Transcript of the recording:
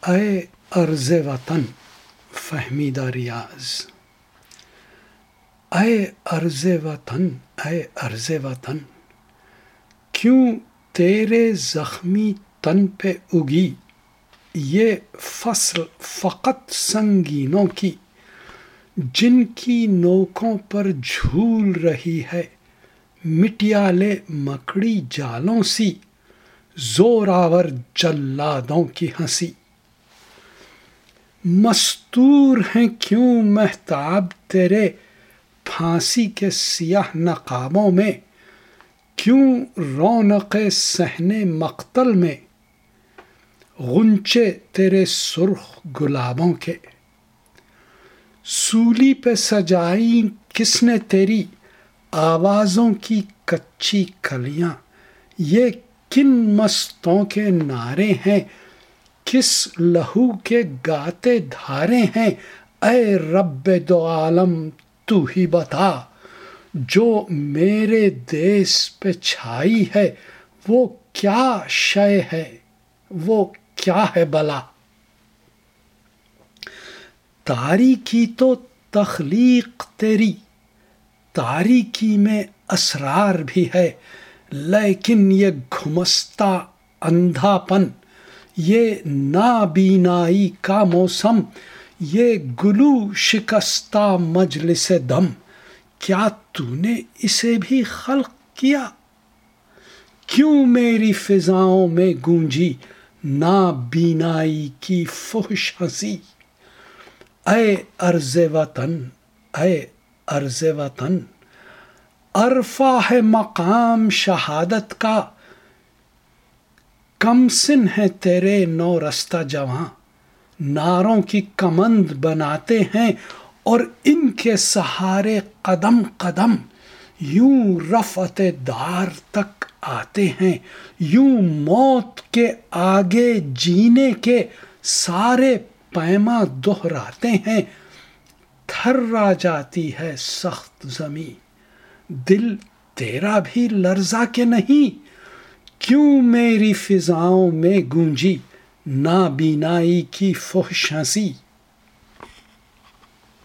اے ارض وطن فہمیدہ ریاض، اے ارض وطن، اے ارض وطن، کیوں تیرے زخمی تن پہ اگی یہ فصل فقط سنگینوں کی، جن کی نوکوں پر جھول رہی ہے مٹیالے مکڑی جالوں سی زوراور جلادوں کی ہنسی۔ مستور ہیں کیوں مہتاب تیرے پھانسی کے سیاہ نقابوں میں، کیوں رونق صحن مقتل میں غنچے تیرے سرخ گلابوں کے۔ سولی پہ سجائی کس نے تیری آوازوں کی کچی کلیاں، یہ کن مستوں کے نعرے ہیں، کس لہو کے گاتے دھارے ہیں، اے رب دو عالم تو ہی بتا، جو میرے دیس پہ چھائی ہے وہ کیا شے ہے، وہ کیا ہے بلا۔ تاریکی تو تخلیق تیری، تاریکی میں اسرار بھی ہے، لیکن یہ گھمستا اندھا پن، یہ نابینائی کا موسم، یہ گلو شکستہ مجلس دم، کیا تو نے اسے بھی خلق کیا؟ کیوں میری فضاؤں میں گونجی نابینائی کی فحش ہنسی؟ اے ارض وطن، اے ارض وطن، عرفہ ہے مقام شہادت کا، کم سن ہے تیرے نو رستہ جواں، نعروں کی کمند بناتے ہیں اور ان کے سہارے قدم قدم یوں رفعت دار تک آتے ہیں، یوں موت کے آگے جینے کے سارے پیما دہراتے ہیں۔ تھرا جاتی ہے سخت زمیں، دل تیرا بھی لرزا کہ نہیں؟ کیوں میری فضاؤں میں گونجی نابینائی کی فحش ہنسی؟